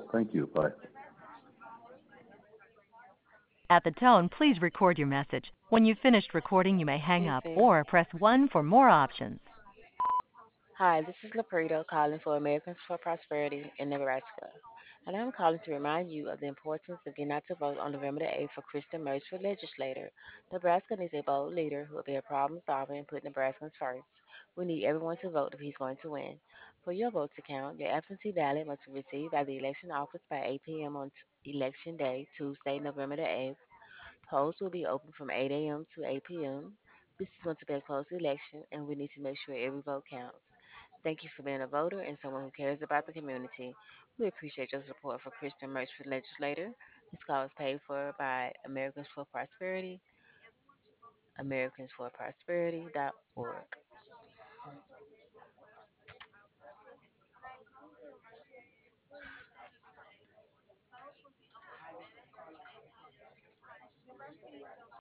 Thank you. Bye. At the tone, please record your message. When you've finished recording, you may hang up Easy. or press 1 for more options. Hi, this is Laprito calling for Americans for Prosperity in Nebraska. And I'm calling to remind you of the importance of getting out to vote on November the 8th for Kristen Mertz for legislator. Nebraska needs a bold leader who will be a problem solver and put Nebraskans first. We need everyone to vote if he's going to win. For your vote to count, your absentee ballot must be received by the election office by 8 p.m. on Election Day, Tuesday, November the 8th. Polls will be open from 8 a.m. to 8 p.m. This is going to be a close election, and we need to make sure every vote counts. Thank you for being a voter and someone who cares about the community. We appreciate your support for Christian Merch for Legislator. This call is paid for by Americans for Prosperity, americansforprosperity.org.